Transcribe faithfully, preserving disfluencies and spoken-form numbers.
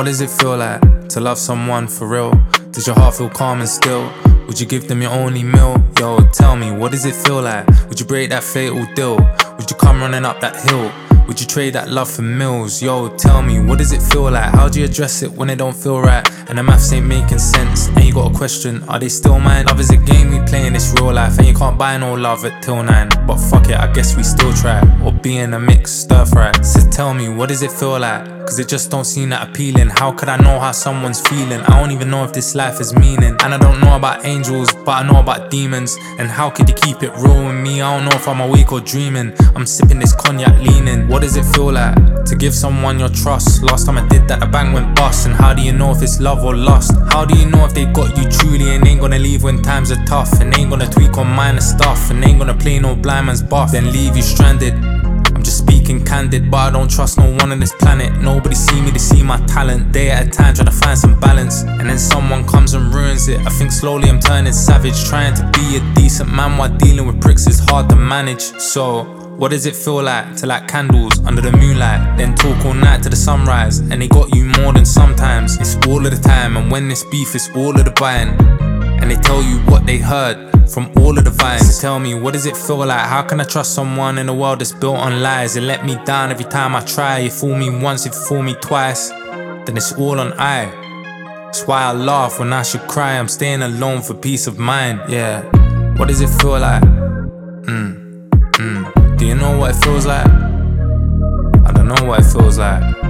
What does it feel like to love someone for real? Does your heart feel calm and still? Would you give them your only meal? Yo, tell me, what does it feel like? Would you break that fatal deal? Would you come running up that hill? Would you trade that love for mills? Yo, tell me, what does it feel like? How do you address it when it don't feel right? And the maths ain't making sense. And you got a question, are they still mine? Love is a game we play in this real life. And you can't buy no love at till nine. But fuck it, I guess we still try. Or be in a mix, stir fry. So tell me, what does it feel like? Cause it just don't seem that appealing. How could I know how someone's feeling? I don't even know if this life has meaning. And I don't know about angels, but I know about demons. And how could you keep it real with me? I don't know if I'm awake or dreaming. I'm sipping this cognac leaning. What does it feel like to give someone your trust? Last time I did that, the bank went bust. And how do you know if it's love or lust? How do you know if they got you truly and ain't gonna leave when times are tough? And ain't gonna tweak on minor stuff. And ain't gonna play no blind man's buff, then leave you stranded. I'm just speaking candid, but I don't trust no one on this planet. Nobody see me to see my talent. Day at a time trying to find some balance. And then someone comes and ruins it. I think slowly I'm turning savage. Trying to be a decent man while dealing with pricks is hard to manage. So what does it feel like to light candles under the moonlight, then talk all night to the sunrise? And they got you more than sometimes. It's all of the time, and when this beef, it's all of the buying. And they tell you what they heard from all of the vines. So tell me, what does it feel like? How can I trust someone in a world that's built on lies? They let me down every time I try. You fool me once, you fool me twice, then it's all on I. That's why I laugh when I should cry. I'm staying alone for peace of mind, yeah. What does it feel like? Mm, mm. Do you know what it feels like? I don't know what it feels like.